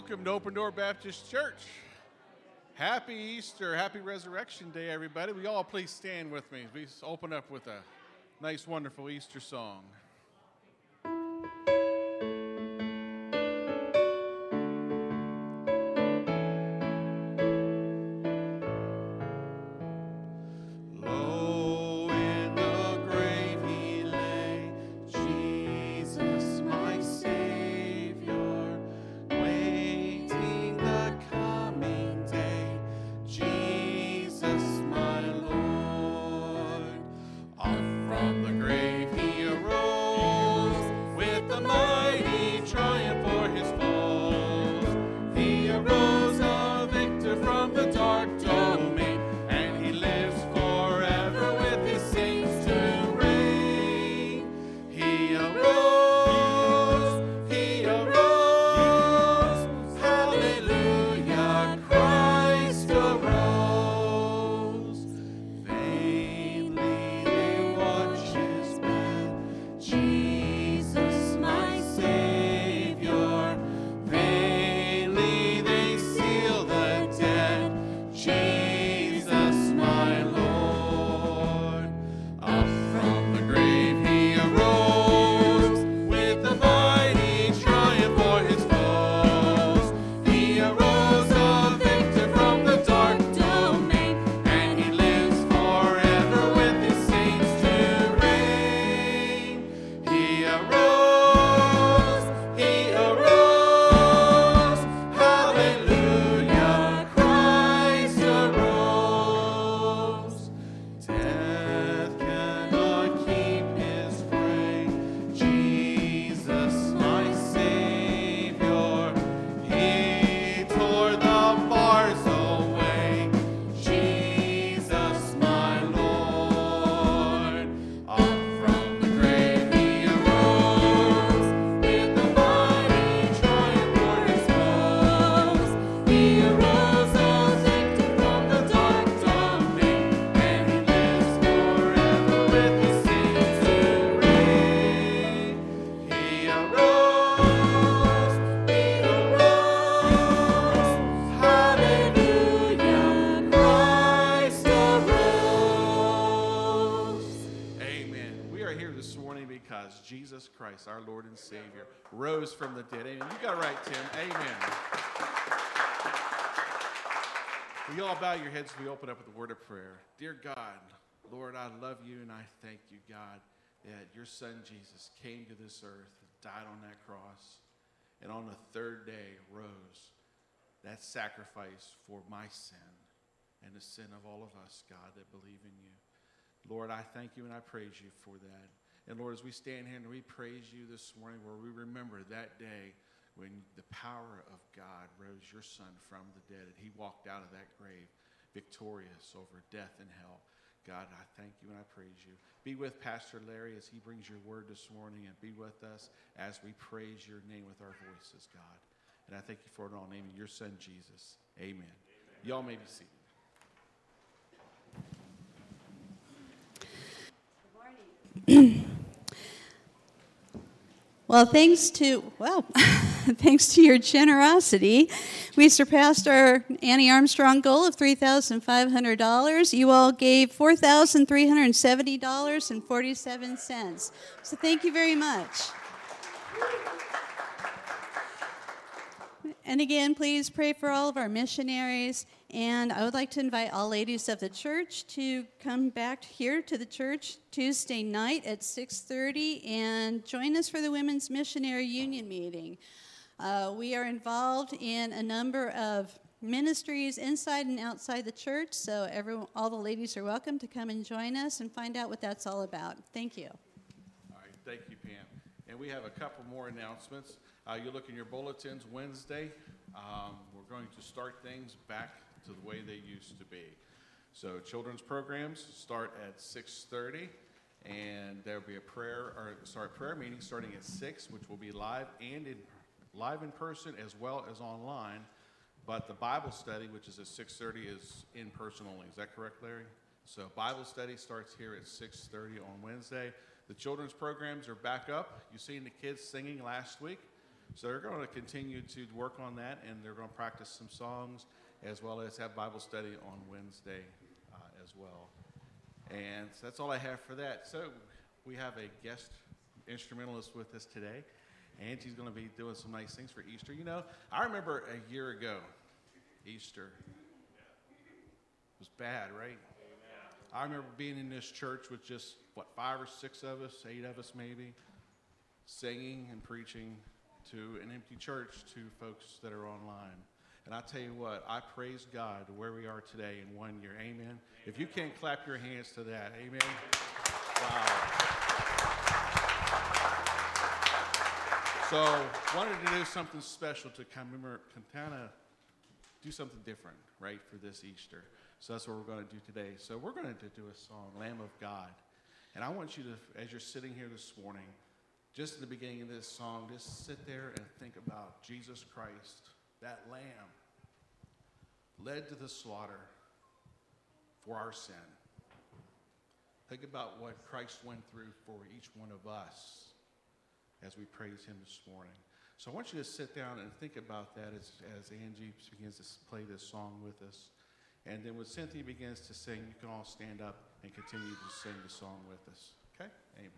welcome to Open Door Baptist Church. Happy Easter, happy Resurrection Day, everybody. Will you all please stand with me? We open up with a nice, wonderful Easter song. Jesus Christ, our Lord and Savior, rose from the dead. Amen. You got it right, Tim. Amen. Will you all bow your heads as we open up with a word of prayer? Dear God, Lord, I love you and I thank you, God, that your son Jesus came to this earth, died on that cross, and on the third day rose. That sacrifice for my sin and the sin of all of us, God, that believe in you. Lord, I thank you and I praise you for that. And Lord, as we stand here and we praise you this morning, where we remember that day when the power of God rose your son from the dead, and he walked out of that grave victorious over death and hell. God, I thank you and I praise you. Be with Pastor Larry as he brings your word this morning, and be with us as we praise your name with our voices, God. And I thank you for it all in the name of your son, Jesus. Amen. Y'all may be seated. Well, thanks to your generosity, we surpassed our Annie Armstrong goal of $3,500. You all gave $4,370.47. So thank you very much. And again, please pray for all of our missionaries. And I would like to invite all ladies of the church to come back here to the church Tuesday night at 6:30 and join us for the Women's Missionary Union meeting. We are involved in a number of ministries inside and outside the church, so all the ladies are welcome to come and join us and find out what that's all about. Thank you. All right, thank you, Pam. And we have a couple more announcements. You look in your bulletins Wednesday. We're going to start things back to the way they used to be. So children's programs start at 6:30, and there'll be a prayer meeting starting at 6, which will be live in person as well as online. But the Bible study, which is at 6:30, is in person only. Is that correct, Larry? So Bible study starts here at 6:30 on Wednesday. The children's programs are back up. You've seen the kids singing last week. So they're going to continue to work on that, and they're going to practice some songs as well as have Bible study on Wednesday as well. And so that's all I have for that. So we have a guest instrumentalist with us today. Angie's going to be doing some nice things for Easter. You know, I remember a year ago, Easter was bad, right? I remember being in this church with just, 5 or 6 of us, 8 of us maybe, singing and preaching to an empty church to folks that are online. And I tell you what, I praise God where we are today in 1 year. Amen. If you can't clap your hands to that, amen. Wow. So wanted to do something special to kind of do something different, right, for this Easter. So that's what we're going to do today. So we're going to do a song, Lamb of God. And I want you to, as you're sitting here this morning, just at the beginning of this song, just sit there and think about Jesus Christ, that lamb, led to the slaughter for our sin. Think about what Christ went through for each one of us as we praise him this morning. So I want you to sit down and think about that as Angie begins to play this song with us. And then when Cynthia begins to sing, you can all stand up and continue to sing the song with us. Okay? Amen.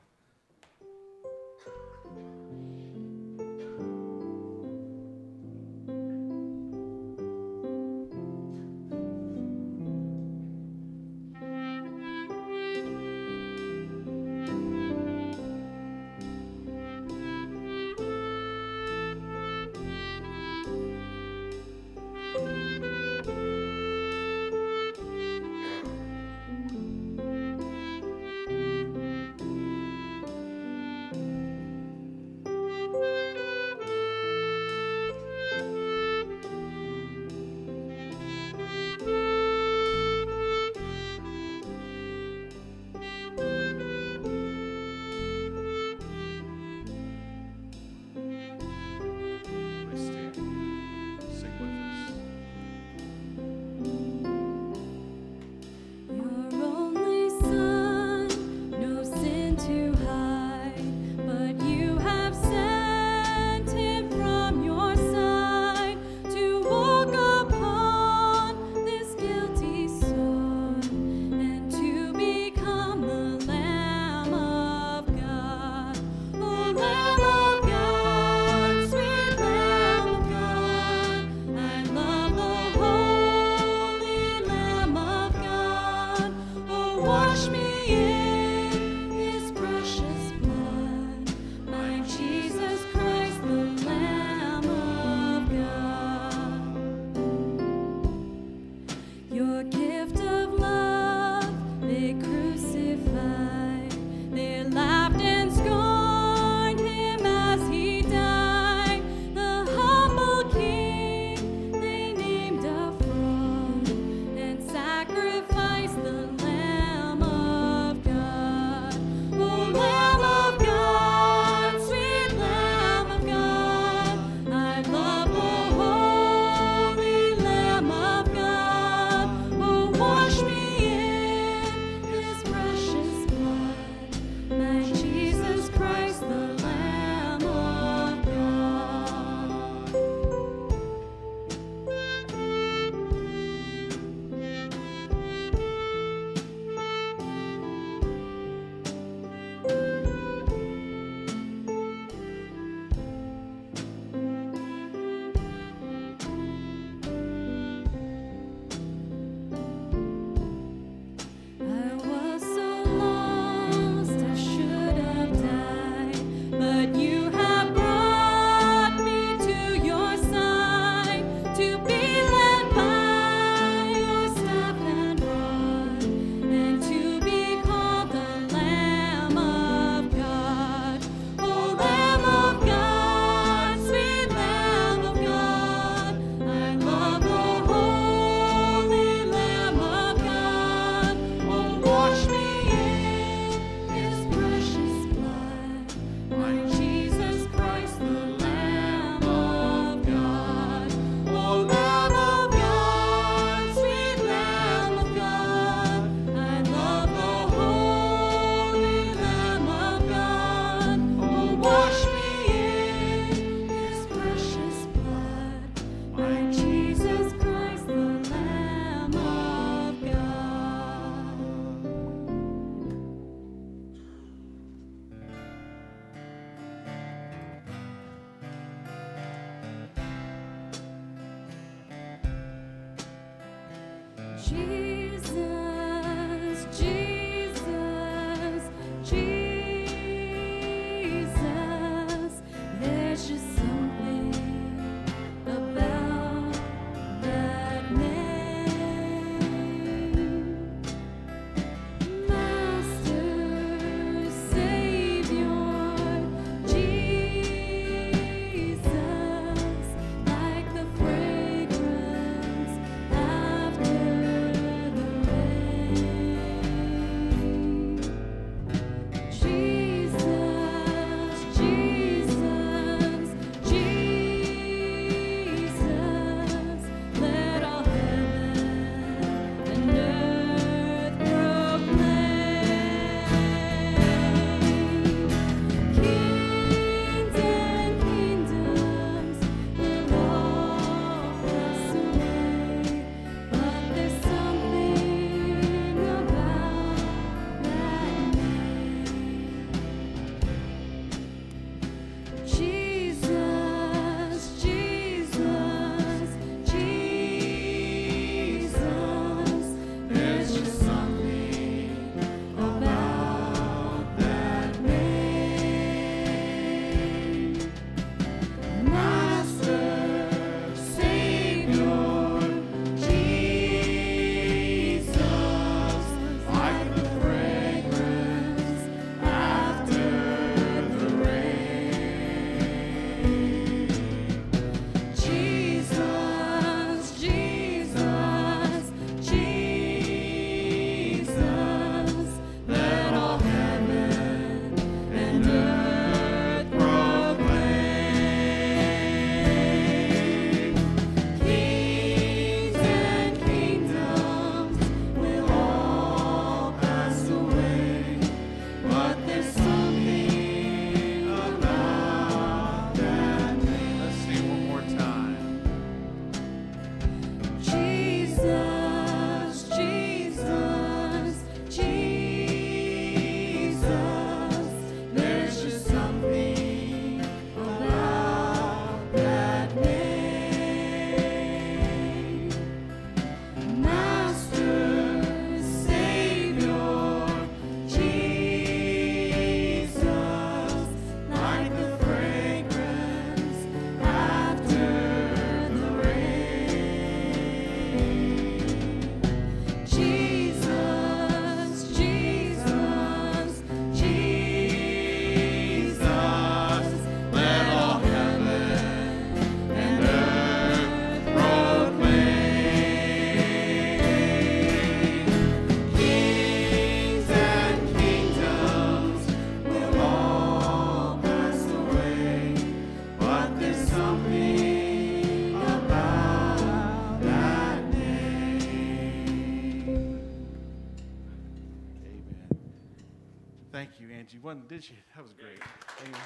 Thank you, Angie. Did you? That was great. Amen.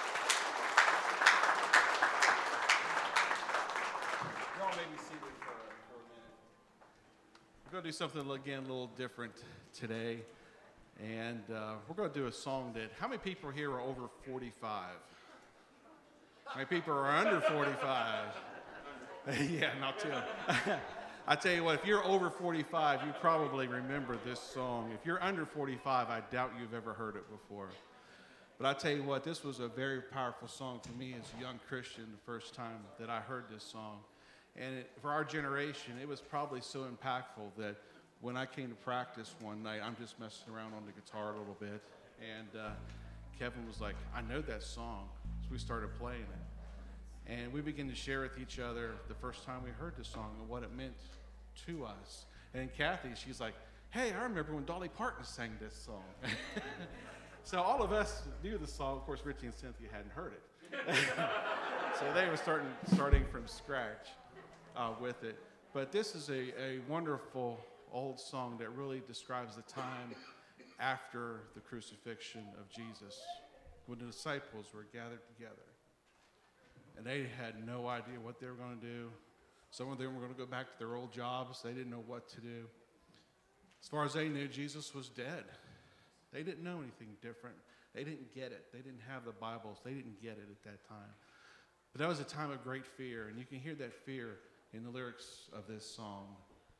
Y'all may be seated for a minute. We're going to do something, again, a little different today. And we're going to do a song that, how many people here are over 45? How many people are under 45? Yeah, not too. I tell you what, if you're over 45, you probably remember this song. If you're under 45, I doubt you've ever heard it before. But I tell you what, this was a very powerful song for me as a young Christian the first time that I heard this song. And for our generation, it was probably so impactful that when I came to practice one night, I'm just messing around on the guitar a little bit. And Kevin was like, I know that song. So we started playing it. And we began to share with each other the first time we heard the song and what it meant to us. And Kathy, she's like, hey, I remember when Dolly Parton sang this song. So all of us knew the song. Of course, Richie and Cynthia hadn't heard it. So they were starting from scratch with it. But this is a wonderful old song that really describes the time after the crucifixion of Jesus, when the disciples were gathered together. And they had no idea what they were going to do. Some of them were going to go back to their old jobs. They didn't know what to do. As far as they knew, Jesus was dead. They didn't know anything different. They didn't get it. They didn't have the Bibles. They didn't get it at that time. But that was a time of great fear, and you can hear that fear in the lyrics of this song.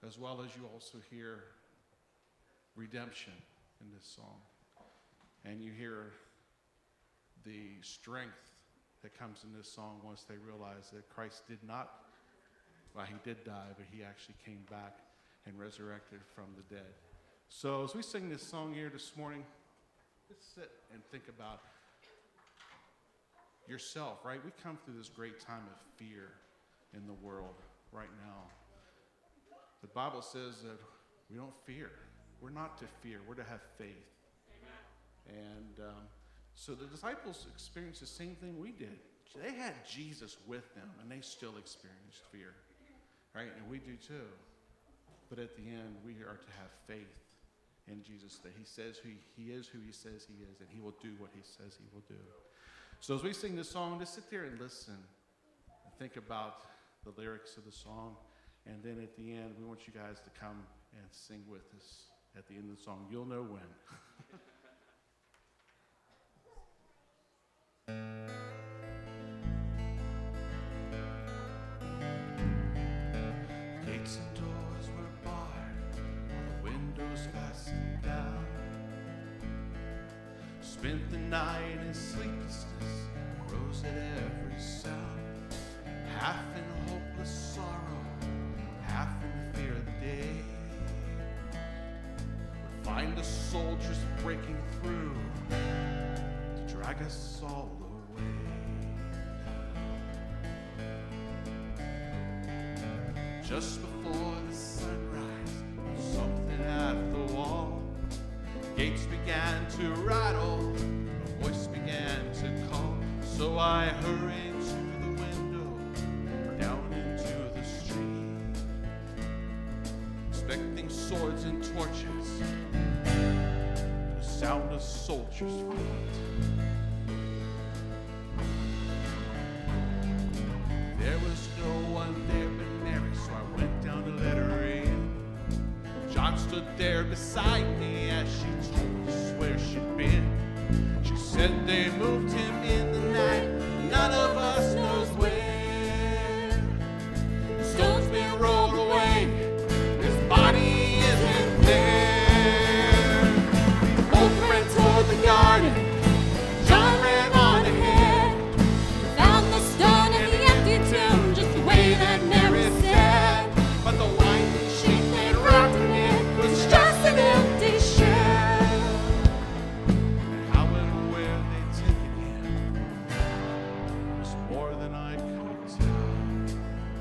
as well as you also hear redemption in this song. And you hear the strength that comes in this song once they realize that Christ did not, well, he did die, but he actually came back and resurrected from the dead. So as we sing this song here this morning, just sit and think about yourself, right? We come through this great time of fear in the world right now. The Bible says that we don't fear. We're not to fear. We're to have faith. Amen. And so the disciples experienced the same thing we did. They had Jesus with them, and they still experienced fear, right? And we do too. But at the end, we are to have faith in Jesus, that he says he is who he says he is, and he will do what he says he will do. So as we sing this song, just sit there and listen and think about the lyrics of the song. And then at the end, we want you guys to come and sing with us at the end of the song. You'll know when. Gates and doors were barred, all the windows fastened down. Spent the night in sleeplessness, rose at every sound. Half in hopeless sorrow, half in the fear of the day. Would find the soldiers breaking through to drag us all away. Just before the sunrise, something at the wall. Gates began to rattle, a voice began to call. So I hurried to the window, down into the street, expecting swords and torches, the sound of soldiers' feet. There was no one there but Mary, so I went down to let her in. John stood there beside me as she told us where she'd been. She said they moved him in the night, none of us knows where. The stone's been rolled away, his body isn't there. Both ran toward the garden, John ran on ahead. Found the stone in the empty tomb, just the way that Mary said. But the winding sheet they'd wrapped him in was Just an empty shell. And how and where they'd taken him was more than I could tell.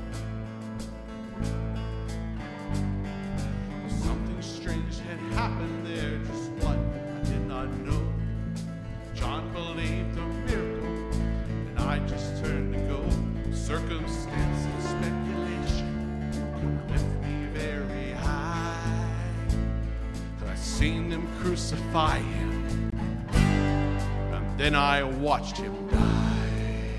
Something strange had happened there, just what I did not know. John believed a miracle, and I just turned to go. Circumstance and speculation could lift me very high. 'Cause I seen them crucify him, and then I watched him die.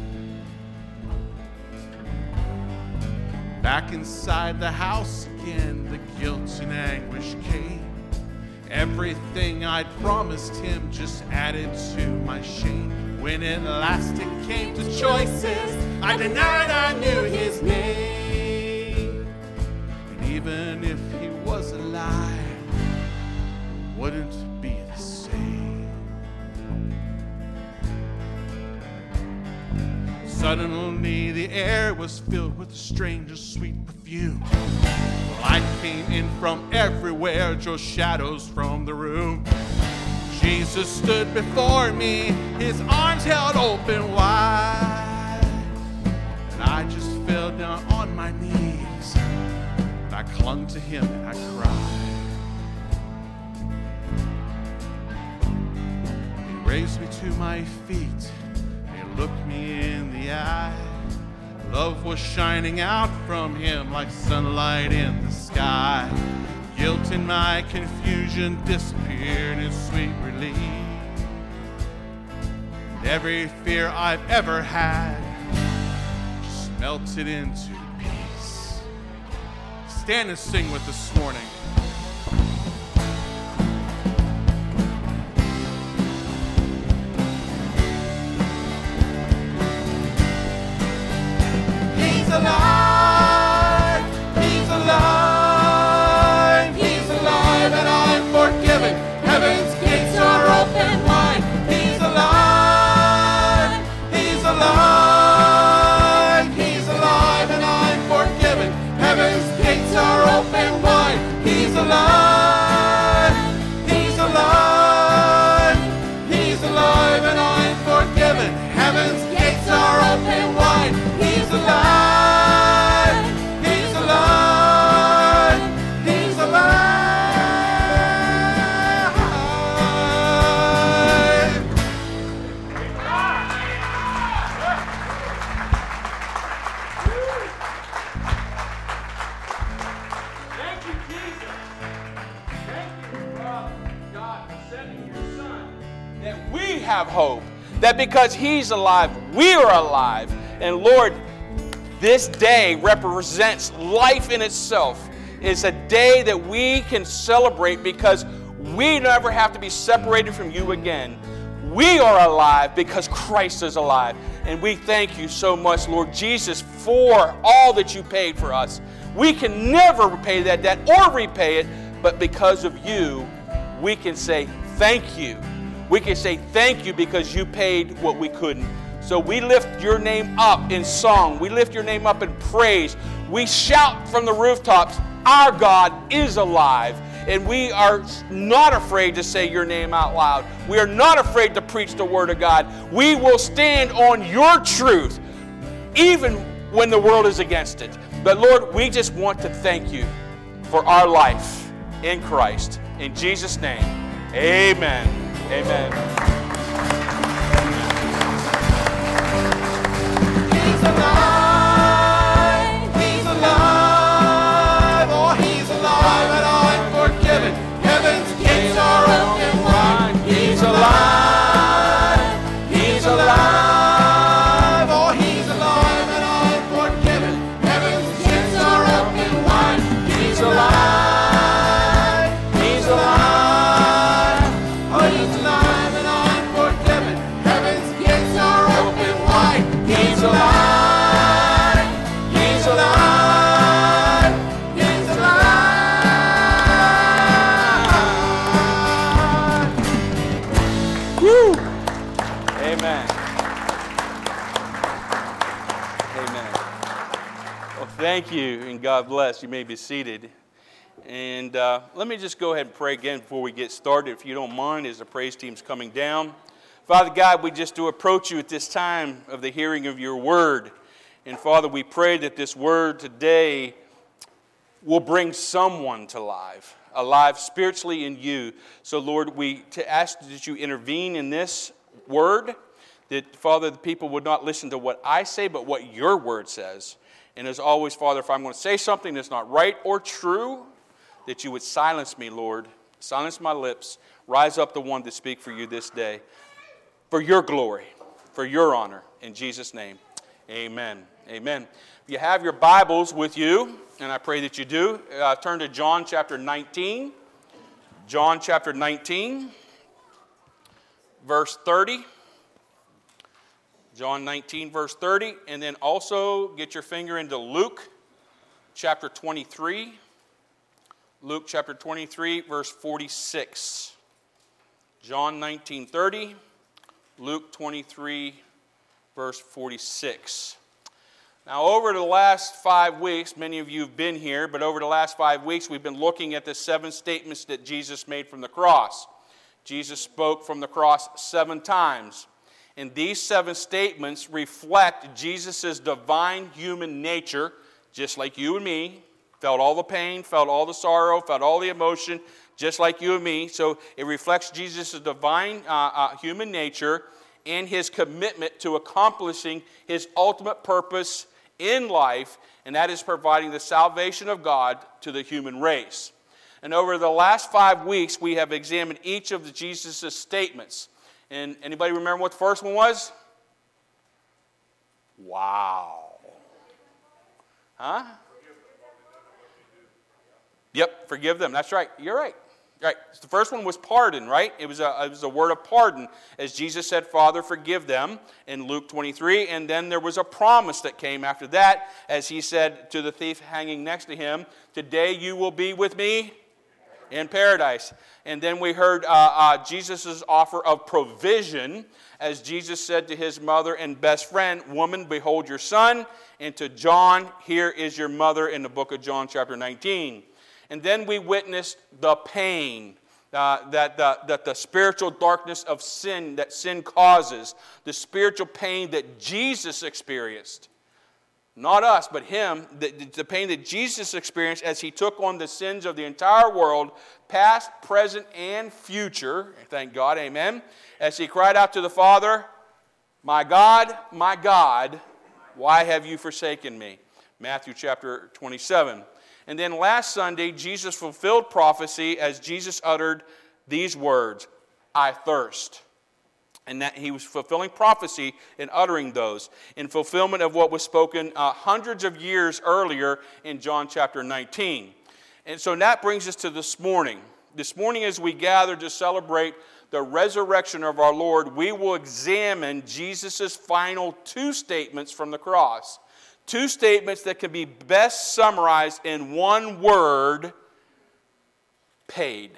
Back inside the house again, the guilt and anguish came. Everything I'd promised him just added to my shame. When at last it came to choices, I denied I knew his name. And even if he was alive, it wouldn't be the same. Suddenly the air was filled with a strange sweet perfume. Light came in from everywhere, drove shadows from the room. Jesus stood before me, his arms held open wide. And I just fell down on my knees, and I clung to him and I cried. He raised me to my feet, he looked me in the eye. Love was shining out from him like sunlight in the sky. Guilt and my confusion disappeared in sweet relief. And every fear I've ever had just melted into peace. Stand and sing with us this morning. He's alive, he's alive. have hope. That because He's alive, we are alive. And Lord, this day represents life in itself. It's a day that we can celebrate because we never have to be separated from you again. We are alive because Christ is alive. And we thank you so much, Lord Jesus, for all that you paid for us. We can never repay that debt or repay it, but because of you, we can say thank you. We can say thank you because you paid what we couldn't. So we lift your name up in song. We lift your name up in praise. We shout from the rooftops, our God is alive. And we are not afraid to say your name out loud. We are not afraid to preach the word of God. We will stand on your truth, even when the world is against it. But Lord, we just want to thank you for our life in Christ. In Jesus' name, amen. Amen. He's alive, He's alive, oh He's alive and I'm forgiven. Heaven's gates are open wide. He's alive, He's alive, oh He's alive and I'm forgiven. Heaven's gates are open wide. He's alive, He's alive, oh He's alive and I'm forgiven. Heaven's gates are open wide. He's alive. He's alive. He's alive. Woo! Amen. Amen. Well, thank you, and God bless. You may be seated. And let me just go ahead and pray again before we get started, if you don't mind, as the praise team's coming down. Father God, we just do approach you at this time of the hearing of your word. And Father, we pray that this word today will bring someone to life, alive spiritually in you. So Lord, we ask that you intervene in this word, that Father, the people would not listen to what I say, but what your word says. And as always, Father, if I'm going to say something that's not right or true, that you would silence me, Lord. Silence my lips. Rise up the one to speak for you this day. For your glory, for your honor. In Jesus' name, amen. Amen. If you have your Bibles with you, and I pray that you do, turn to John chapter 19. John chapter 19, verse 30. John 19, verse 30. And then also get your finger into Luke chapter 23. Luke chapter 23, verse 46. John 19, 30. Luke 23, verse 46. Now, over the last 5 weeks, many of you have been here, but over the last 5 weeks, we've been looking at the 7 statements that Jesus made from the cross. Jesus spoke from the cross 7 times. And these 7 statements reflect Jesus' divine human nature, just like you and me. Felt all the pain, felt all the sorrow, felt all the emotion, just like you and me. So it reflects Jesus' divine human nature and his commitment to accomplishing his ultimate purpose in life, and that is providing the salvation of God to the human race. And over the last 5 weeks, we have examined each of Jesus' statements. And anybody remember what the first one was? Wow. Huh? Yep, forgive them. That's right. You're right. Right. The first one was pardon, right? It was a word of pardon. As Jesus said, Father, forgive them in Luke 23. And then there was a promise that came after that, as he said to the thief hanging next to him, today you will be with me in paradise. And then we heard Jesus' offer of provision, as Jesus said to his mother and best friend, woman, behold your son. And to John, here is your mother, in the book of John chapter 19. And then we witnessed the pain, that the spiritual darkness of sin that sin causes, the spiritual pain that Jesus experienced. Not us, but him, the pain that Jesus experienced as he took on the sins of the entire world, past, present, and future. Thank God, amen. As he cried out to the Father, my God, why have you forsaken me? Matthew chapter 27. And then last Sunday, Jesus fulfilled prophecy as Jesus uttered these words, I thirst. And that he was fulfilling prophecy and uttering those in fulfillment of what was spoken hundreds of years earlier in John chapter 19. And so that brings us to this morning. This morning, as we gather to celebrate the resurrection of our Lord, we will examine Jesus' final two statements from the cross. Two statements that can be best summarized in one word: paid.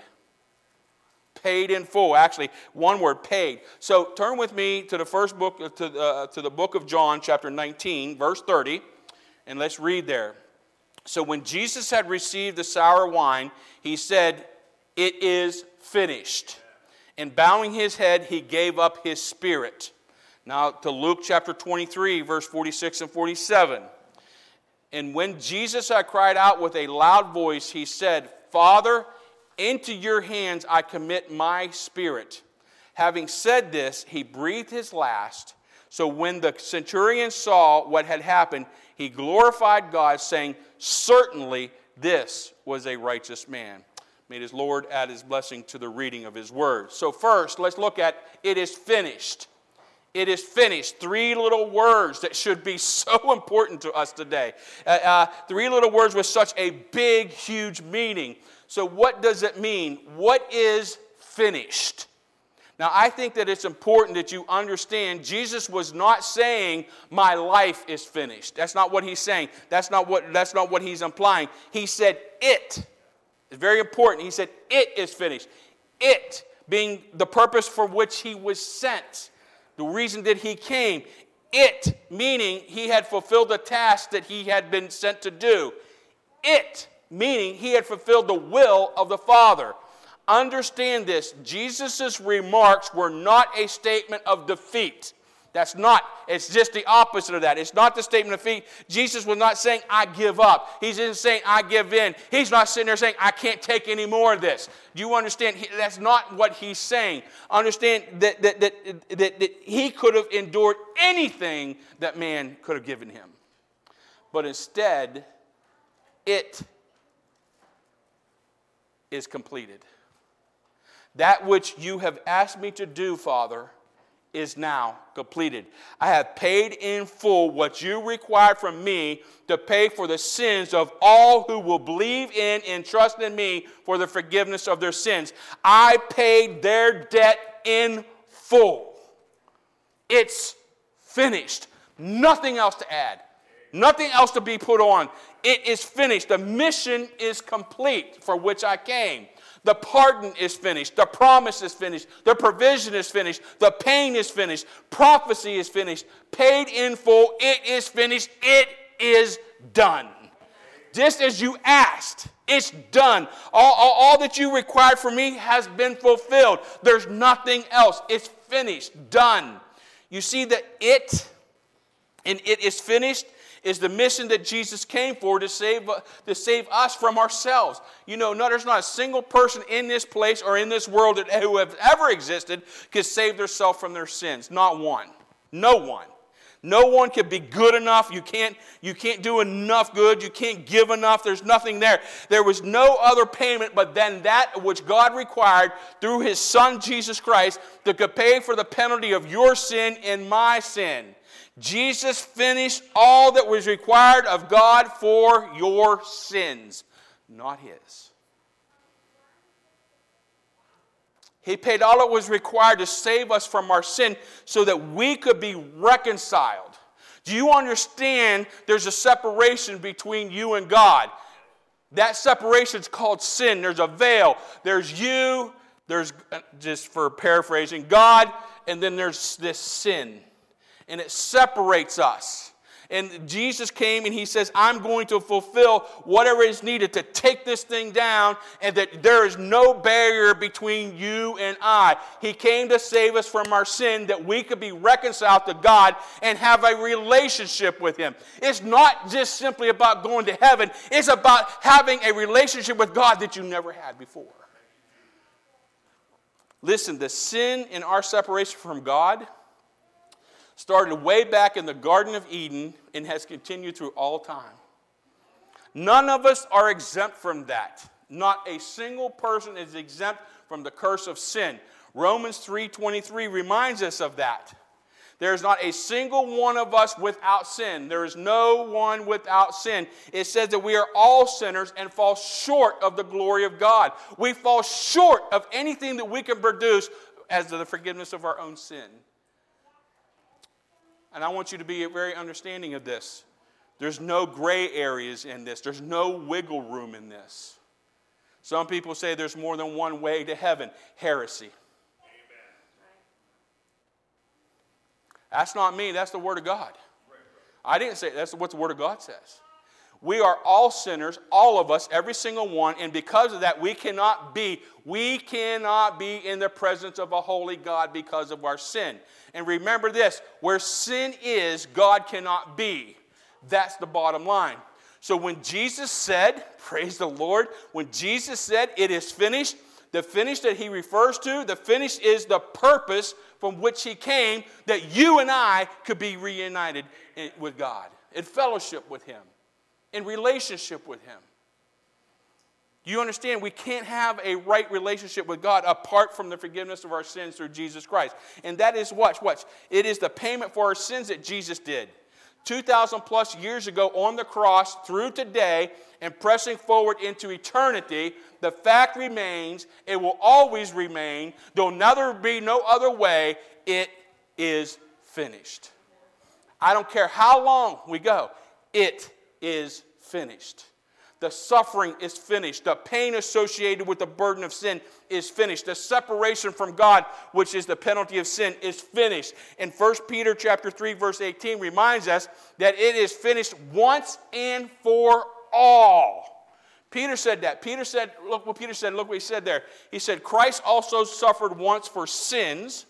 Paid in full. Actually, one word, paid. So turn with me to the first book, to the book of John, chapter 19, verse 30, and let's read there. So when Jesus had received the sour wine, he said, "It is finished." And bowing his head, he gave up his spirit. Now to Luke chapter 23, verse 46 and 47. And when Jesus had cried out with a loud voice, he said, "Father, into your hands I commit my spirit." Having said this, he breathed his last. So when the centurion saw what had happened, he glorified God, saying, "Certainly this was a righteous man." May his Lord add his blessing to the reading of his word. So first, let's look at "it is finished." It is finished. Three little words that should be so important to us today. Three little words with such a big, huge meaning. So what does it mean? What is finished? Now, I think that it's important that you understand Jesus was not saying, "My life is finished." That's not what he's saying. That's not what he's implying. He said, "It." It's very important. He said, "It is finished." It being the purpose for which he was sent. The reason that he came. It meaning he had fulfilled the task that he had been sent to do. It meaning he had fulfilled the will of the Father. Understand this. Jesus' remarks were not a statement of defeat. That's not. It's just the opposite of that. It's not the statement of defeat. Jesus was not saying, "I give up." He's not saying, "I give in." He's not sitting there saying, "I can't take any more of this." Do you understand? That's not what he's saying. Understand that he could have endured anything that man could have given him. But instead, it is completed. That which you have asked me to do, Father, is now completed. I have paid in full what you required from me to pay for the sins of all who will believe in and trust in me for the forgiveness of their sins. I paid their debt in full. It's finished. Nothing else to add. Nothing else to be put on. It is finished. The mission is complete for which I came. The pardon is finished. The promise is finished. The provision is finished. The pain is finished. Prophecy is finished. Paid in full. It is finished. It is done. Just as you asked, it's done. All that you required from me has been fulfilled. There's nothing else. It's finished. Done. You see that it is finished is the mission that Jesus came for to save us from ourselves. You know, there's not a single person in this place or in this world who have ever existed could save themselves from their sins. Not one. No one. No one could be good enough. You can't do enough good. You can't give enough. There's nothing there. There was no other payment but then that which God required through his Son, Jesus Christ, to pay for the penalty of your sin and my sin. Jesus finished all that was required of God for your sins, not his. He paid all that was required to save us from our sin so that we could be reconciled. Do you understand there's a separation between you and God? That separation is called sin. There's a veil. There's you, there's, just for paraphrasing, God, and then there's this sin. And it separates us. And Jesus came and he says, I'm going to fulfill whatever is needed to take this thing down, and that there is no barrier between you and I. He came to save us from our sin, that we could be reconciled to God and have a relationship with him. It's not just simply about going to heaven. It's about having a relationship with God that you never had before. Listen, the sin in our separation from God started way back in the Garden of Eden and has continued through all time. None of us are exempt from that. Not a single person is exempt from the curse of sin. Romans 3:23 reminds us of that. There is not a single one of us without sin. There is no one without sin. It says that we are all sinners and fall short of the glory of God. We fall short of anything that we can produce as to the forgiveness of our own sin. And I want you to be very understanding of this. There's no gray areas in this. There's no wiggle room in this. Some people say there's more than one way to heaven. Heresy. That's not me. That's the Word of God. I didn't say it. That's what the Word of God says. We are all sinners, all of us, every single one, and because of that, we cannot be in the presence of a holy God because of our sin. And remember this, where sin is, God cannot be. That's the bottom line. So when Jesus said, praise the Lord, when Jesus said it is finished, the finish that he refers to, the finish is the purpose from which he came, that you and I could be reunited with God, in fellowship with him, in relationship with him. You understand, we can't have a right relationship with God apart from the forgiveness of our sins through Jesus Christ. And that is what? It is the payment for our sins that Jesus did. 2,000 plus years ago on the cross through today and pressing forward into eternity, the fact remains, it will always remain, there'll never be no other way, it is finished. I don't care how long we go, it is finished. The suffering is finished. The pain associated with the burden of sin is finished. The separation from God, which is the penalty of sin, is finished. And 1 Peter chapter 3, verse 18 reminds us that it is finished once and for all. Peter said that. Peter said, look what Peter said. Look what he said there. He said, Christ also suffered once for sins,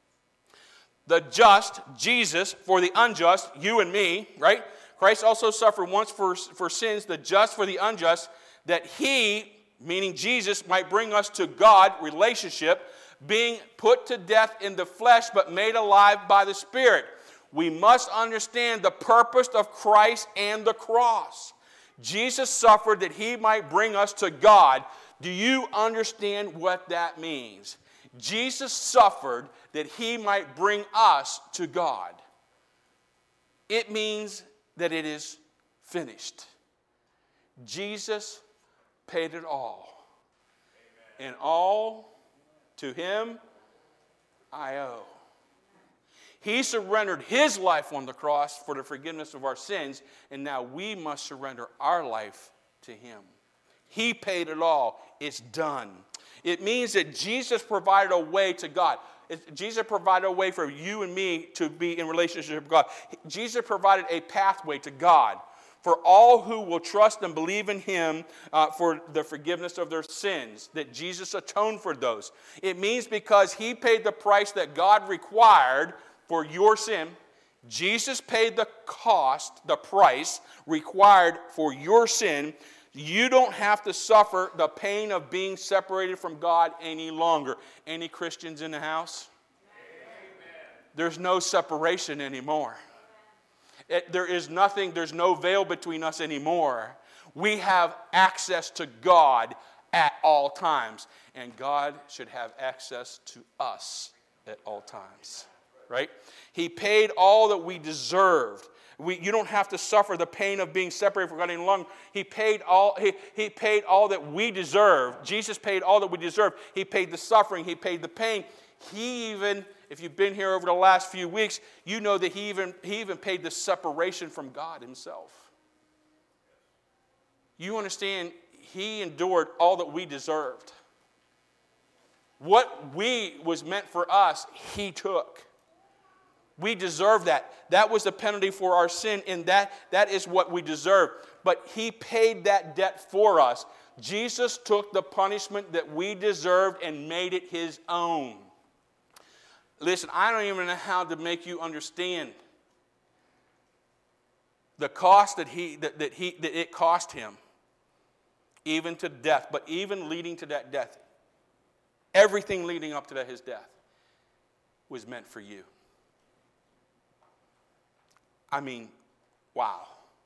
the just, Jesus, for the unjust, you and me, right? Christ also suffered once for sins, the just for the unjust, that he, meaning Jesus, might bring us to God, relationship, being put to death in the flesh, but made alive by the Spirit. We must understand the purpose of Christ and the cross. Jesus suffered that he might bring us to God. Do you understand what that means? Jesus suffered that he might bring us to God. It means that it is finished. Jesus paid it all. Amen. And all to him I owe. He surrendered his life on the cross for the forgiveness of our sins, and now we must surrender our life to him. He paid it all. It's done. It means that Jesus provided a way to God. Jesus provided a way for you and me to be in relationship with God. Jesus provided a pathway to God for all who will trust and believe in him for the forgiveness of their sins, that Jesus atoned for those. It means because he paid the price that God required for your sin, Jesus paid the cost, the price required for your sin. You don't have to suffer the pain of being separated from God any longer. Any Christians in the house? Amen. There's no separation anymore. There's no veil between us anymore. We have access to God at all times. And God should have access to us at all times. Right? He paid all that we deserved. You don't have to suffer the pain of being separated from God any longer. He paid all that we deserve. Jesus paid all that we deserve. He paid the suffering. He paid the pain. He even, if you've been here over the last few weeks, you know that he even paid the separation from God himself. You understand, he endured all that we deserved. What was meant for us, he took. We deserve that. That was the penalty for our sin, and that is what we deserve. But he paid that debt for us. Jesus took the punishment that we deserved and made it his own. Listen, I don't even know how to make you understand the cost that it cost him, even to death, but even leading to that death. Everything leading up to his death was meant for you. I mean, wow.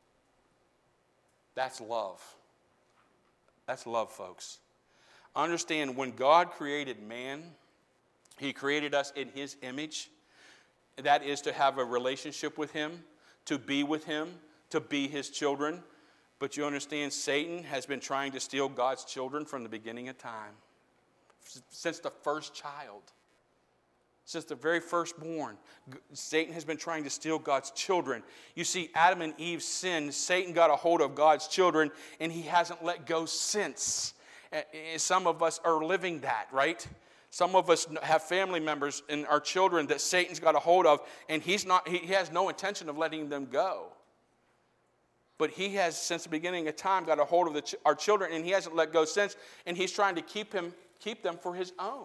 That's love. That's love, folks. Understand, when God created man, He created us in his image. That is to have a relationship with him, to be with him, to be his children. But you understand, Satan has been trying to steal God's children from the beginning of time. Since the first child. Since the very firstborn. Satan has been trying to steal God's children. You see, Adam and Eve sinned. Satan got a hold of God's children, and he hasn't let go since. Some of us are living that, right? Some of us have family members and our children that Satan's got a hold of, and he has no intention of letting them go. But he has, since the beginning of time, got a hold of our children, and he hasn't let go since, and he's trying to keep them for his own.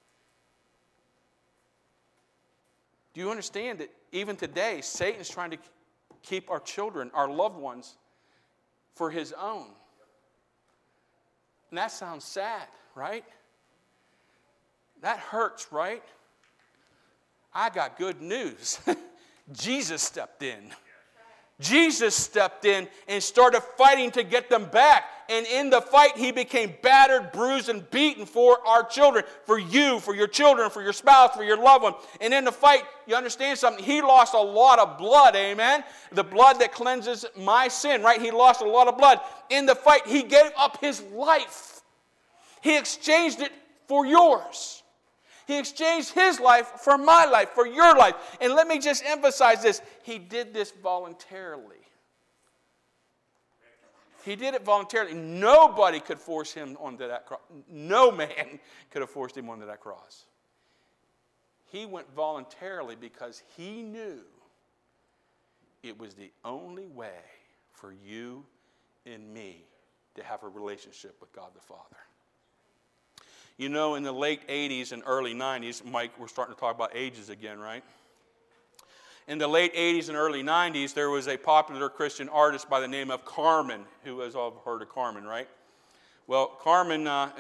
Do you understand that even today, Satan's trying to keep our children, our loved ones, for his own? And that sounds sad, right? That hurts, right? I got good news. Jesus stepped in. Jesus stepped in and started fighting to get them back. And in the fight, he became battered, bruised, and beaten for our children, for you, for your children, for your spouse, for your loved one. And in the fight, you understand something? He lost a lot of blood, amen? The blood that cleanses my sin, right? He lost a lot of blood. In the fight, he gave up his life. He exchanged it for yours. He exchanged his life for my life, for your life. And let me just emphasize this. He did this voluntarily. He did it voluntarily. Nobody could force him onto that cross. No man could have forced him onto that cross. He went voluntarily because he knew it was the only way for you and me to have a relationship with God the Father. You know, in the late 80s and early 90s, Mike, we're starting to talk about ages again, right? In the late 80s and early 90s, there was a popular Christian artist by the name of Carmen, who has all heard of Carmen, right? Well, Carmen,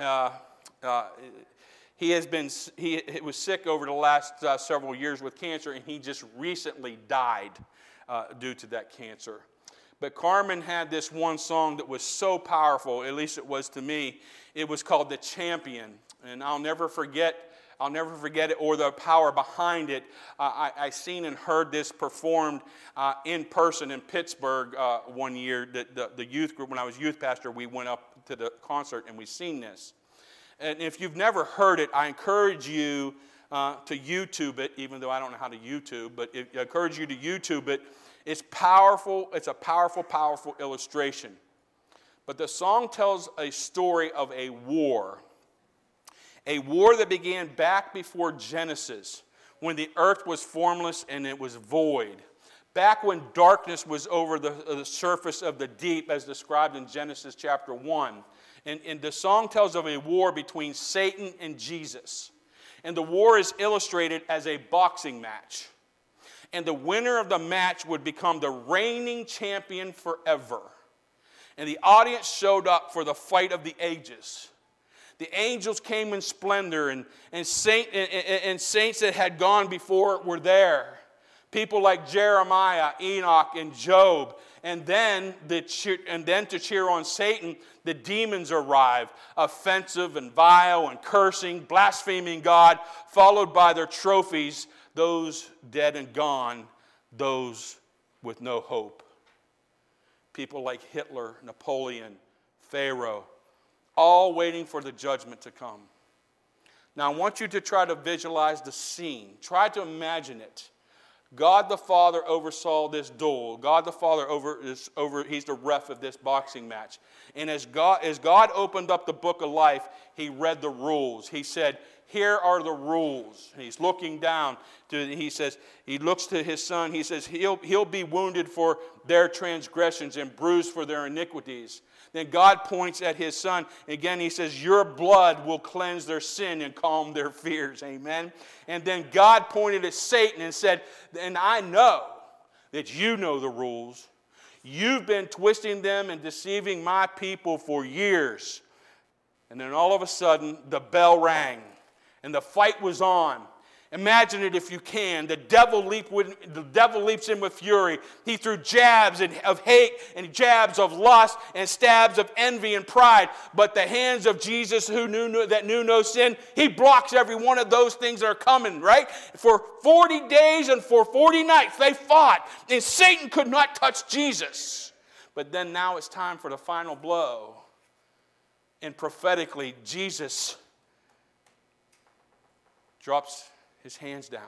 he was sick over the last several years with cancer, and he just recently died due to that cancer. But Carmen had this one song that was so powerful, at least it was to me. It was called The Champion. And I'll never forget it or the power behind it. I seen and heard this performed in person in Pittsburgh one year. The youth group, when I was youth pastor, we went up to the concert and we seen this. And if you've never heard it, I encourage you to YouTube it, even though I don't know how to YouTube, but I encourage you to YouTube it. It's powerful. It's a powerful, powerful illustration. But the song tells a story of a war that began back before Genesis, when the earth was formless and it was void. Back when darkness was over the surface of the deep, as described in Genesis chapter 1. And the song tells of a war between Satan and Jesus. And the war is illustrated as a boxing match. And the winner of the match would become the reigning champion forever. And the audience showed up for the fight of the ages. The angels came in splendor, and saints that had gone before were there. People like Jeremiah, Enoch, and Job. And then to cheer on Satan, the demons arrived, offensive and vile and cursing, blaspheming God, followed by their trophies, those dead and gone, those with no hope. People like Hitler, Napoleon, Pharaoh, all waiting for the judgment to come. Now I want you to try to visualize the scene. Try to imagine it. God the Father oversaw this duel. God the Father he's the ref of this boxing match. And as God opened up the book of life, he read the rules. He said, here are the rules. And he's looking down. He looks to his son. He says, he'll be wounded for their transgressions and bruised for their iniquities. Then God points at his son. Again, he says, your blood will cleanse their sin and calm their fears. Amen. And then God pointed at Satan and said, and I know that you know the rules. You've been twisting them and deceiving my people for years. And then all of a sudden, the bell rang. And the fight was on. Imagine it if you can. The devil leaps in with fury. He threw jabs of hate and jabs of lust and stabs of envy and pride. But the hands of Jesus that knew no sin, he blocks every one of those things that are coming, right? For 40 days and for 40 nights they fought. And Satan could not touch Jesus. But then now it's time for the final blow. And prophetically, Jesus drops his hands down.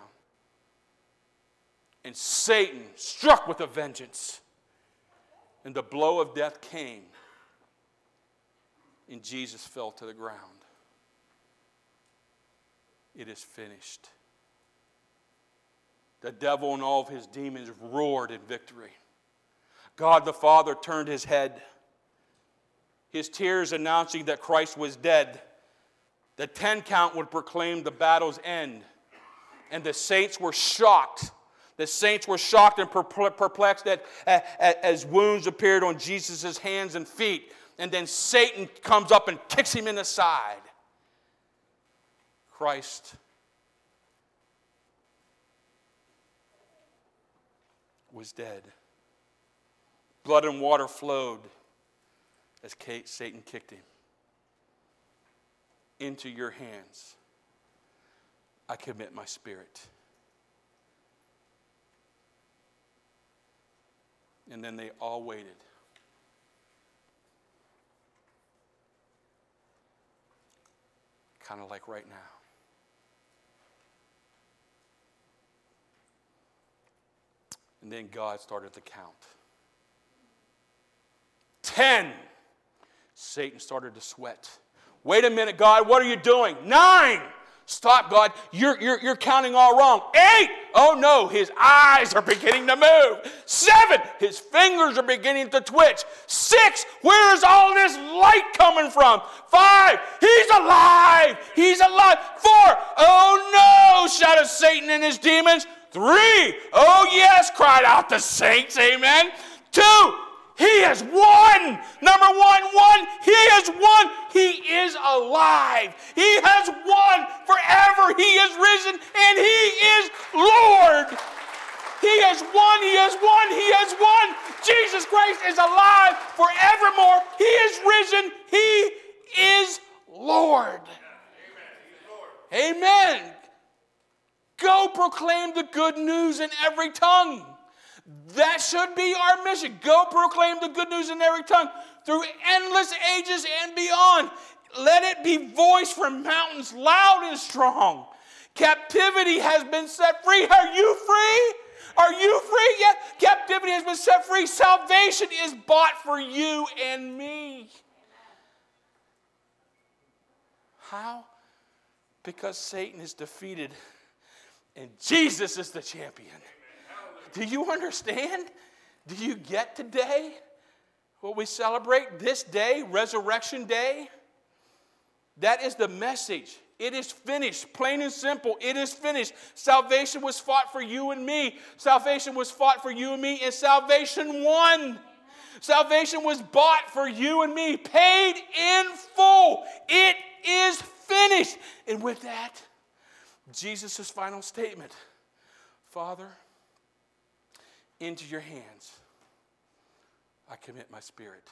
And Satan struck with a vengeance. And the blow of death came. And Jesus fell to the ground. It is finished. The devil and all of his demons roared in victory. God the Father turned his head. His tears announcing that Christ was dead. The 10 count would proclaim the battle's end. And the saints were shocked. The saints were shocked and perplexed as wounds appeared on Jesus' hands and feet. And then Satan comes up and kicks him in the side. Christ was dead. Blood and water flowed as Satan kicked him. Into your hands I commit my spirit. And then they all waited. Kind of like right now. And then God started to count. 10. Satan started to sweat. Wait a minute, God, what are you doing? 9. Stop, God. You're counting all wrong. 8. Oh, no, his eyes are beginning to move. 7. His fingers are beginning to twitch. 6. Where is all this light coming from? 5. He's alive. He's alive. 4. Oh, no, shouted Satan and his demons. 3. Oh, yes, cried out the saints. Amen. 2. He has won. Number 1. He has won. He is alive. He has won forever. He is risen and he is Lord. He has won. He has won. He has won. Jesus Christ is alive forevermore. He is risen. He is Lord. Amen. Go proclaim the good news in every tongue. That should be our mission. Go proclaim the good news in every tongue through endless ages and beyond. Let it be voiced from mountains loud and strong. Captivity has been set free. Are you free? Are you free yet? Captivity has been set free. Salvation is bought for you and me. How? Because Satan is defeated and Jesus is the champion. Do you understand? Do you get today what we celebrate this day, Resurrection Day? That is the message. It is finished, plain and simple. It is finished. Salvation was fought for you and me. Salvation was fought for you and me, and salvation won. Salvation was bought for you and me, paid in full. It is finished. And with that, Jesus' final statement, Father, into your hands I commit my spirit.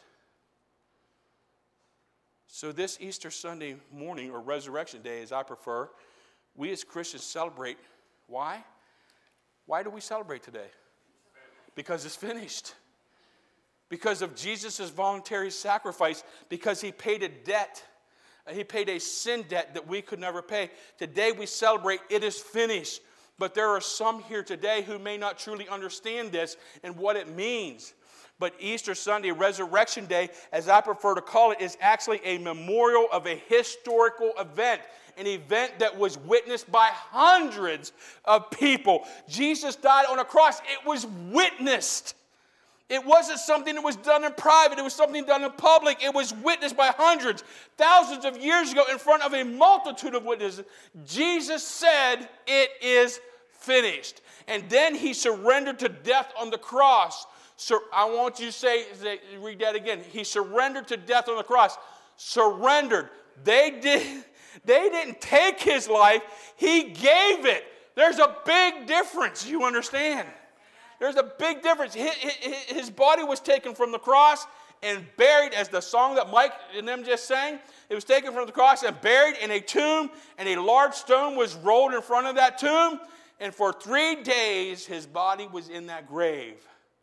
So this Easter Sunday morning, or Resurrection Day as I prefer, we as Christians celebrate. Why? Why do we celebrate today? Because it's finished. Because of Jesus' voluntary sacrifice, because he paid a debt. He paid a sin debt that we could never pay. Today we celebrate it is finished. But there are some here today who may not truly understand this and what it means. But Easter Sunday, Resurrection Day, as I prefer to call it, is actually a memorial of a historical event. An event that was witnessed by hundreds of people. Jesus died on a cross. It was witnessed. It wasn't something that was done in private. It was something done in public. It was witnessed by hundreds, thousands of years ago in front of a multitude of witnesses. Jesus said, it is finished. And then he surrendered to death on the cross. So I want you to read that again. He surrendered to death on the cross. Surrendered. They didn't take his life. He gave it There's a big difference, you understand? There's a big difference. His body was taken from the cross and buried, as the song that Mike and them just sang. It was taken from the cross and buried in a tomb, and a large stone was rolled in front of that tomb. And for 3 days, his body was in that grave.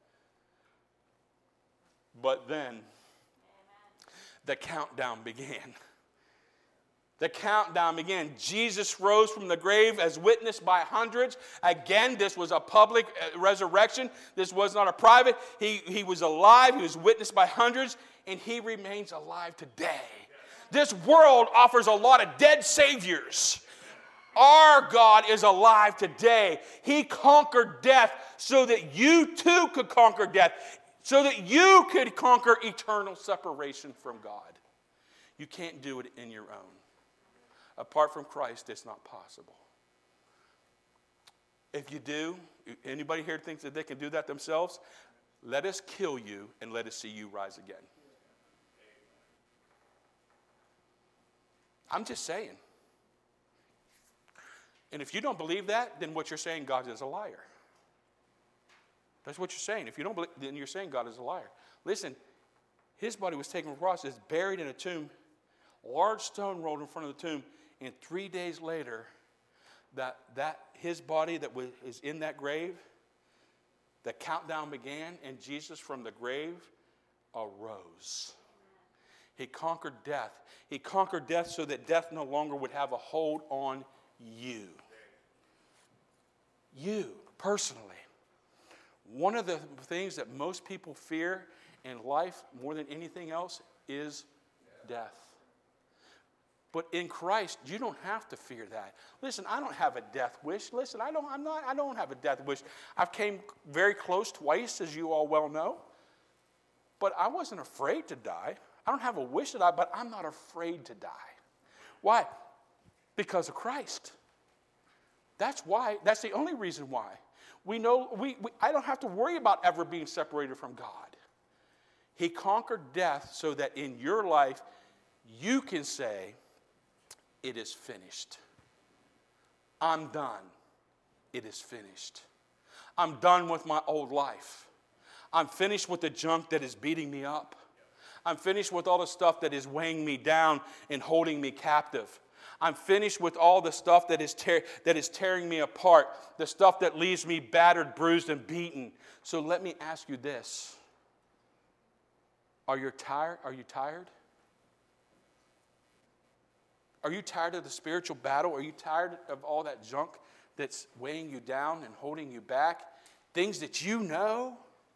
But then, the countdown began. The countdown began. Jesus rose from the grave as witnessed by hundreds. Again, this was a public resurrection. This was not a private. He was alive. He was witnessed by hundreds, and he remains alive today. This world offers a lot of dead saviors. Our God is alive today. He conquered death so that you too could conquer death, so that you could conquer eternal separation from God. You can't do it in your own. Apart from Christ, it's not possible. If you do, anybody here thinks that they can do that themselves? Let us kill you and let us see you rise again. I'm just saying. And if you don't believe that, then what you're saying, God is a liar. That's what you're saying. If you don't believe, then you're saying God is a liar. Listen, his body was taken from the cross, is buried in a tomb, large stone rolled in front of the tomb, and 3 days later, that his body that is in that grave, the countdown began, and Jesus from the grave arose. He conquered death. He conquered death so that death no longer would have a hold on you. You, personally. One of the things that most people fear in life more than anything else is death. But in Christ, you don't have to fear that. Listen, I don't have a death wish. Listen, I don't have a death wish. I've came very close twice, as you all well know. But I wasn't afraid to die. I don't have a wish to die, but I'm not afraid to die. Why? Because of Christ. That's why. That's the only reason why. We know I don't have to worry about ever being separated from God. He conquered death so that in your life you can say, it is finished. I'm done. It is finished. I'm done with my old life. I'm finished with the junk that is beating me up. I'm finished with all the stuff that is weighing me down and holding me captive. I'm finished with all the stuff that is tearing me apart, the stuff that leaves me battered, bruised, and beaten. So let me ask you this. Are you tired? Are you tired? Are you tired of the spiritual battle? Are you tired of all that junk that's weighing you down and holding you back? Things that you know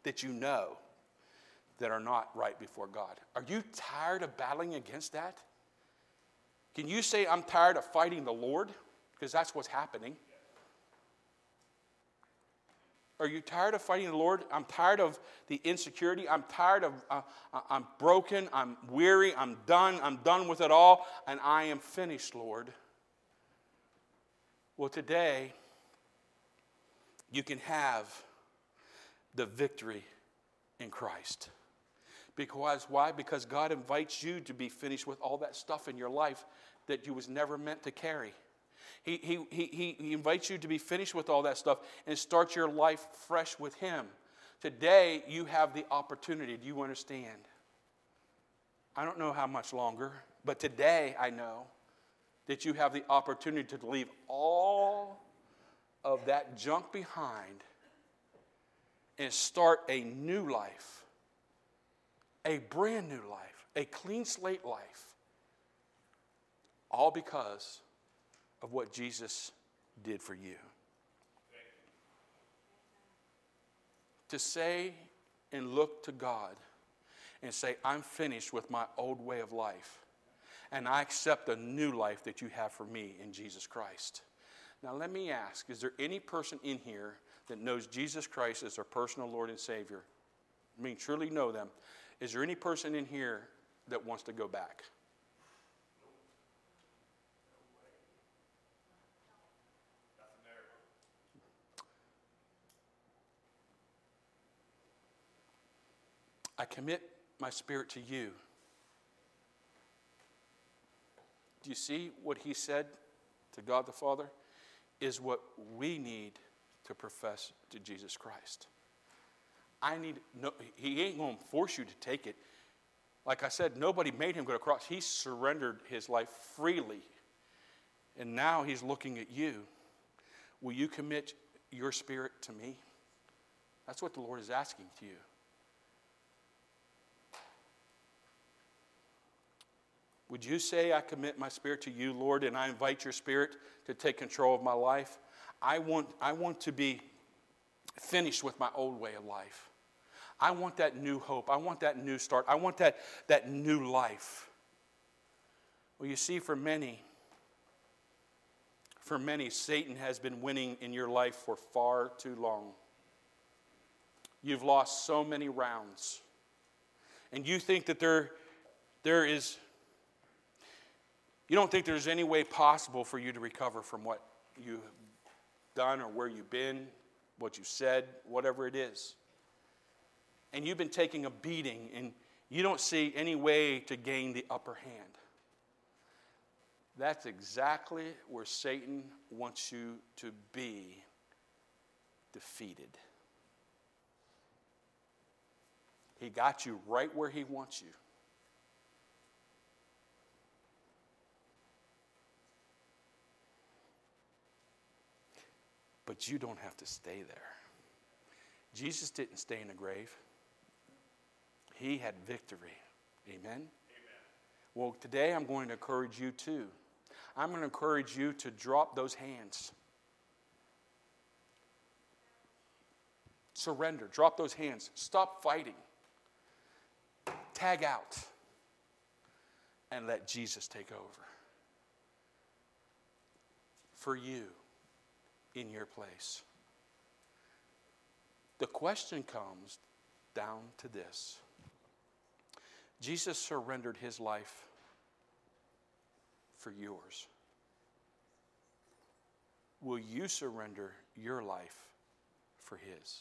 that are not right before God. Are you tired of battling against that? Can you say, I'm tired of fighting the Lord? Because that's what's happening. Are you tired of fighting the Lord? I'm tired of the insecurity. I'm tired of, I'm broken. I'm weary. I'm done with it all. And I am finished, Lord. Well, today, you can have the victory in Christ. Because why? Because God invites you to be finished with all that stuff in your life that you was never meant to carry. He invites you to be finished with all that stuff and start your life fresh with Him. Today, you have the opportunity. Do you understand? I don't know how much longer, but today I know that you have the opportunity to leave all of that junk behind and start a new life, a brand new life, a clean slate life, all because of what Jesus did for you. To say and look to God and say, I'm finished with my old way of life, and I accept a new life that you have for me in Jesus Christ. Now let me ask, is there any person in here that knows Jesus Christ as their personal Lord and Savior? I mean, truly know them. Is there any person in here that wants to go back? I commit my spirit to you. Do you see what he said to God the Father? is what we need to profess to Jesus Christ. He ain't going to force you to take it. Like I said, nobody made him go to the cross. He surrendered his life freely. And now he's looking at you. Will you commit your spirit to me? That's what the Lord is asking to you. Would you say, I commit my spirit to you, Lord, and I invite your spirit to take control of my life? I want to be finished with my old way of life. I want that new hope. I want that new start. I want that new life. Well, you see, for many, Satan has been winning in your life for far too long. You've lost so many rounds. And you think that you don't think there's any way possible for you to recover from what you've done or where you've been, what you said, whatever it is. And you've been taking a beating, and you don't see any way to gain the upper hand. That's exactly where Satan wants you to be defeated. He got you right where he wants you. But you don't have to stay there. Jesus didn't stay in the grave. He had victory. Amen? Amen. Well, today I'm going to encourage you too. I'm going to encourage you to drop those hands. Surrender. Drop those hands. Stop fighting. Tag out. And let Jesus take over. For you. In your place. The question comes down to this. Jesus surrendered his life for yours. Will you surrender your life for his?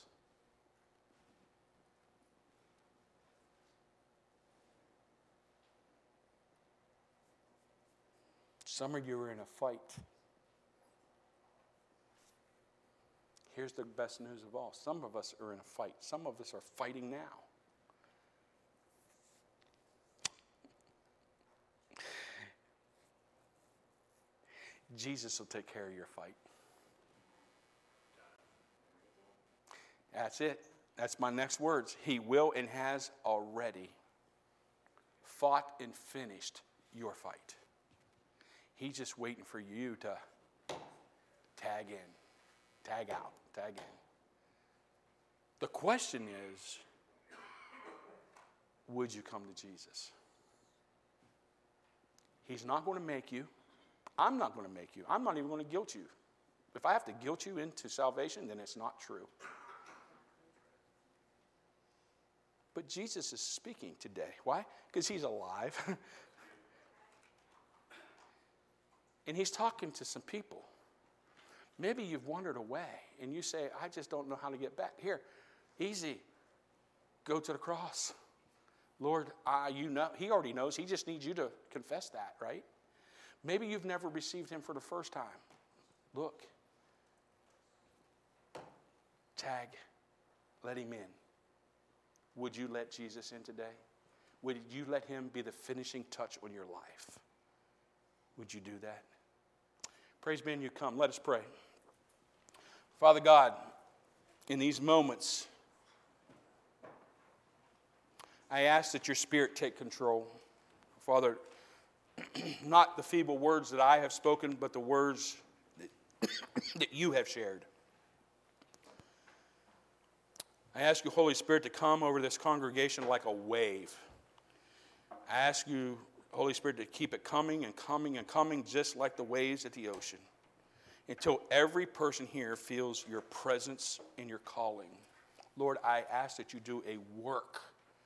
Some of you are in a fight. Here's the best news of all. Some of us are in a fight. Some of us are fighting now. Jesus will take care of your fight. That's it. That's my next words. He will and has already fought and finished your fight. He's just waiting for you to tag in, tag out, tag in. The question is, would you come to Jesus? He's not going to make you. I'm not going to make you. I'm not even going to guilt you. If I have to guilt you into salvation, then it's not true. But Jesus is speaking today. Why? Because he's alive. And he's talking to some people. Maybe you've wandered away and you say, I just don't know how to get back. Here, easy. Go to the cross. Lord, you know, he already knows. He just needs you to confess that, right? Maybe you've never received him for the first time. Look. Tag. Let him in. Would you let Jesus in today? Would you let him be the finishing touch on your life? Would you do that? Praise be, you come. Let us pray. Father God, in these moments, I ask that your Spirit take control. Father, not the feeble words that I have spoken, but the words that you have shared. I ask you, Holy Spirit, to come over this congregation like a wave. I ask you, Holy Spirit, to keep it coming and coming and coming, just like the waves at the ocean, until every person here feels your presence and your calling. Lord, I ask that you do a work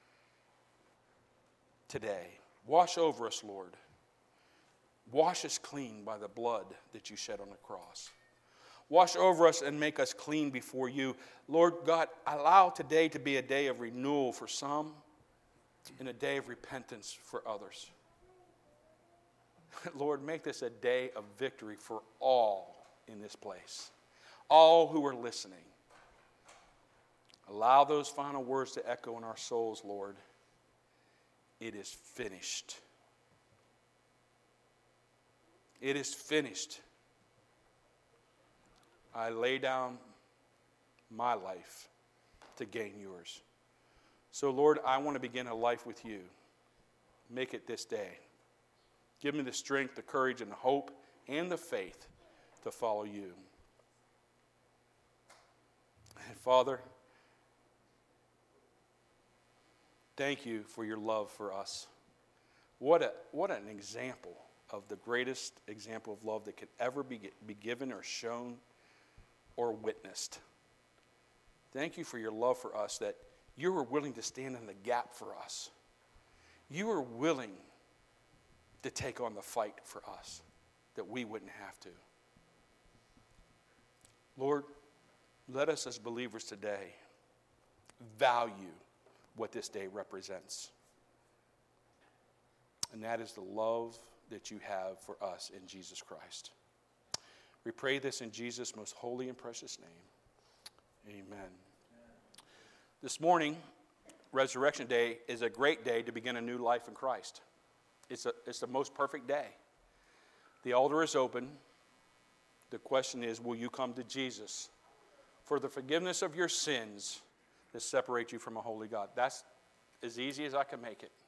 today. Wash over us, Lord. Wash us clean by the blood that you shed on the cross. Wash over us and make us clean before you. Lord God, allow today to be a day of renewal for some and a day of repentance for others. Lord, make this a day of victory for all in this place. All who are listening, allow those final words to echo in our souls, Lord. It is finished. It is finished. I lay down my life to gain yours. So, Lord, I want to begin a life with you. Make it this day. Give me the strength, the courage, and the hope, and the faith to follow you. And Father, thank you for your love for us. What an example of the greatest example of love that could ever be given or shown or witnessed. Thank you for your love for us, that you were willing to stand in the gap for us. You were willing to take on the fight for us, that we wouldn't have to. Lord, let us as believers today value what this day represents. And that is the love that you have for us in Jesus Christ. We pray this in Jesus' most holy and precious name. Amen. This morning, Resurrection Day, is a great day to begin a new life in Christ. It's the most perfect day. The altar is open. The question is, will you come to Jesus for the forgiveness of your sins that separate you from a holy God? That's as easy as I can make it.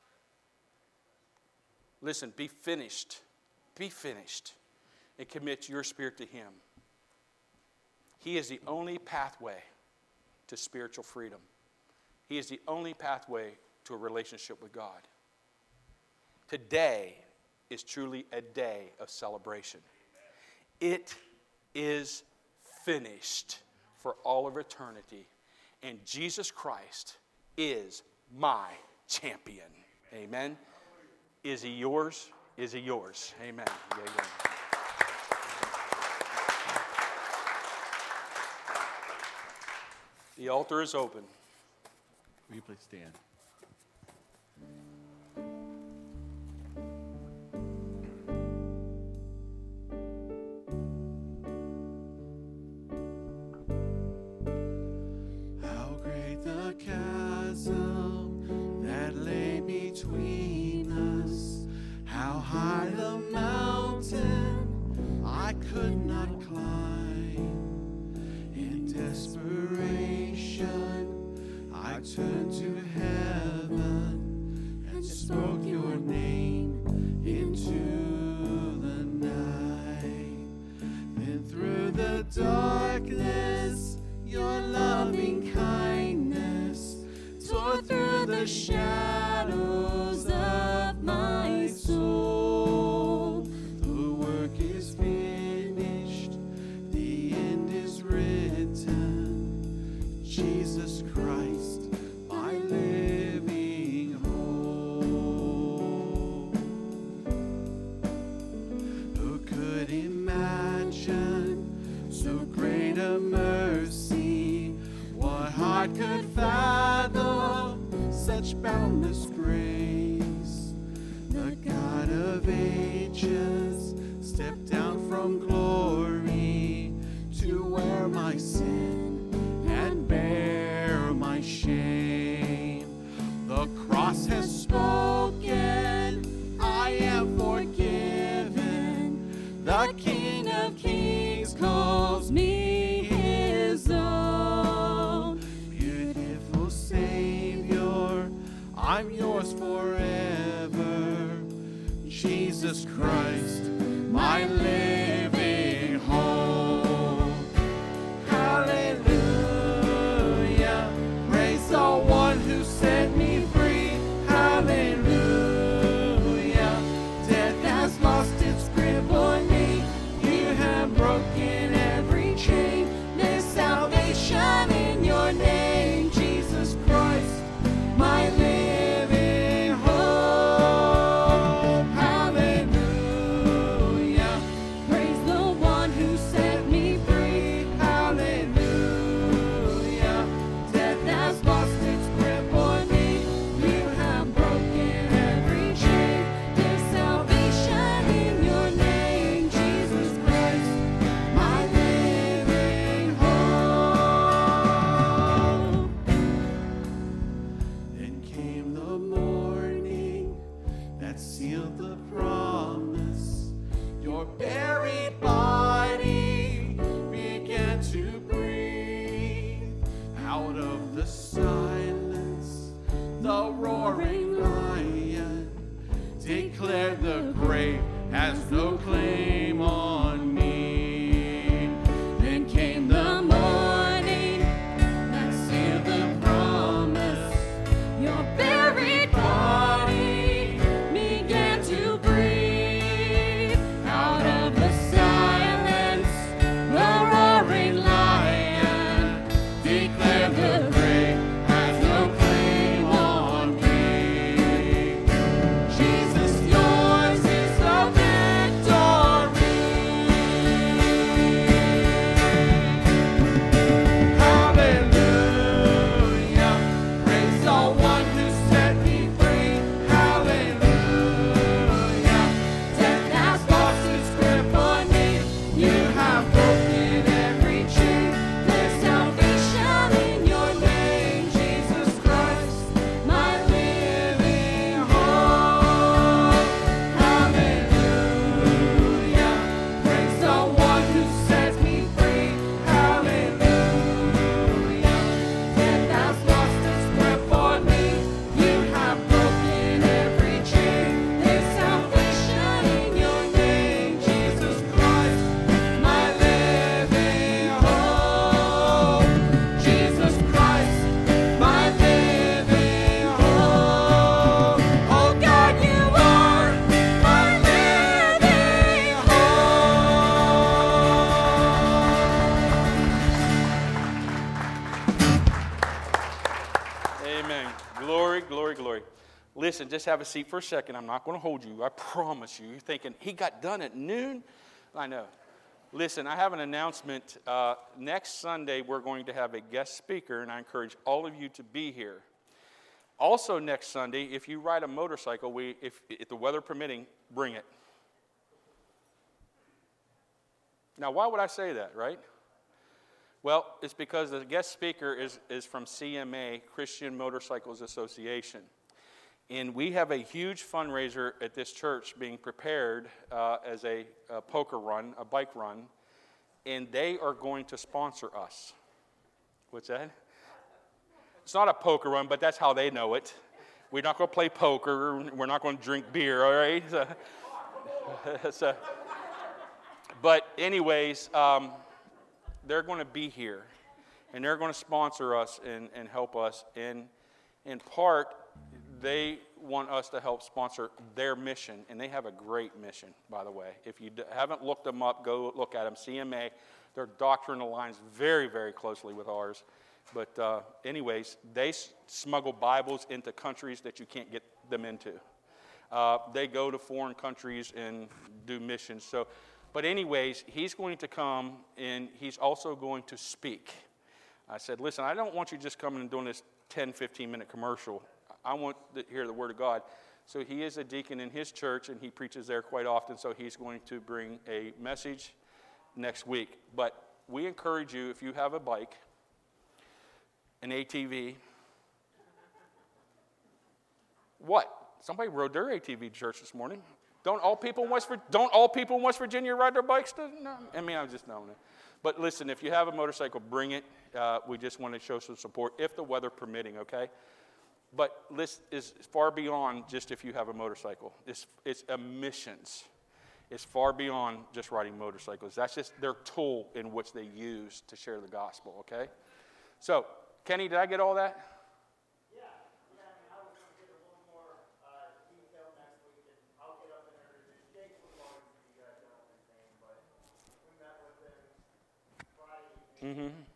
Listen, be finished. Be finished. And commit your spirit to Him. He is the only pathway to spiritual freedom. He is the only pathway to a relationship with God. Today is truly a day of celebration. It is finished for all of eternity. And Jesus Christ is my champion. Amen. Is He yours? Is He yours? Amen. Amen. The altar is open. Will you please stand? How great the chasm that lay between us. How high the mountain I could not climb. In desperation, I turned to heaven and spoke your name into the night. Then through the darkness, your loving kindness tore through the shadows of my soul. The work is finished, the end is written. Jesus Christ, my living hope. Who could imagine so great a mercy? What heart could fathom such boundless grace? The God of ages stepped down from glory to wear my sin and bear my shame. The cross has spoken, I am forgiven. The King of Kings calls me His own. Beautiful Savior, I'm yours forever. Jesus Christ, my living hope. Hallelujah, praise the one who set me free. Hallelujah, death has lost its grip on me. You have broken every chain. There's salvation in your name, Jesus Christ, my living hope. Hallelujah, praise has no claim on me. Then came the morning that sealed the promise. Your buried body began to breathe. Out of the silence, the roaring lion declared the grave has no claim on me. Jesus, yours is the victory. Hallelujah. Praise the one who set me free. Hallelujah. Death has lost its grip on me. You have broken every chain. There's salvation in your name, Jesus Christ, my living hope. Hallelujah. Praise the one who sets me free. Hallelujah. Death has lost its grip on me. You have broken every chain. There's salvation in your name, Jesus Christ, my living hope. Jesus Christ, my living hope. Oh God, you are my living hope. Amen. Glory, glory, glory. Listen, just have a seat for a second. I'm not going to hold you. I promise you. You're thinking, he got done at noon? I know. Listen, I have an announcement. Next Sunday, we're going to have a guest speaker, and I encourage all of you to be here. Also, next Sunday, if you ride a motorcycle, if the weather permitting, bring it. Now, why would I say that, right? Well, it's because the guest speaker is from CMA, Christian Motorcycles Association. And we have a huge fundraiser at this church being prepared as a poker run, a bike run. And they are going to sponsor us. What's that? It's not a poker run, but that's how they know it. We're not going to play poker. We're not going to drink beer, all right? But anyways, they're going to be here, and they're going to sponsor us and help us. And in part, they want us to help sponsor their mission, and they have a great mission, by the way. If you haven't looked them up, go look at them. CMA, their doctrine aligns very, very closely with ours. But anyways, they smuggle Bibles into countries that you can't get them into. They go to foreign countries and do missions. But anyways, he's going to come, and he's also going to speak. I said, listen, I don't want you just coming and doing this 10, 15-minute commercial. I want to hear the Word of God. So he is a deacon in his church, and he preaches there quite often, so he's going to bring a message next week. But we encourage you, if you have a bike, an ATV. What? Somebody rode their ATV to church this morning. Don't all people in West Virginia ride their bikes? No. I mean, I'm just knowing it. But listen, if you have a motorcycle, bring it. We just want to show some support, if the weather permitting, okay? But this is far beyond just if you have a motorcycle. It's a missions. It's far beyond just riding motorcycles. That's just their tool in which they use to share the gospel, okay? So, Kenny, did I get all that? Yeah, I was going to get a little more detail next week, and I'll get up and everything. Jake was going to you guys know his name, but we met with him Friday evening. Mm-hmm.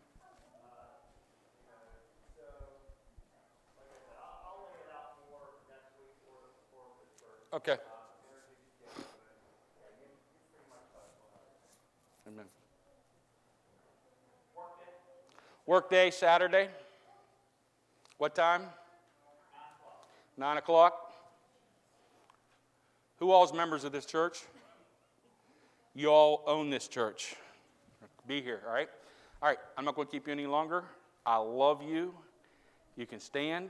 So, like I said, I'll lay it out more next week for Pittsburgh. Okay. Amen. Workday Saturday. What time? 9 o'clock. Who all is members of this church? You all own this church. Be here, all right? All right, I'm not going to keep you any longer. I love you. You can stand.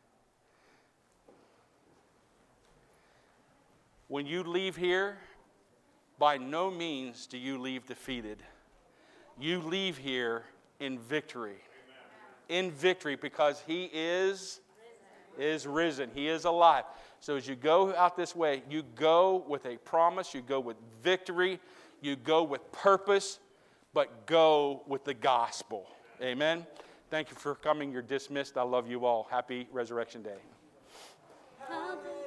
When you leave here, by no means do you leave defeated. You leave here in victory. In victory, because he is is risen. He is alive. So as you go out this way, you go with a promise, you go with victory, you go with purpose, but go with the gospel. Amen. Thank you for coming. You're dismissed. I love you all. Happy Resurrection Day.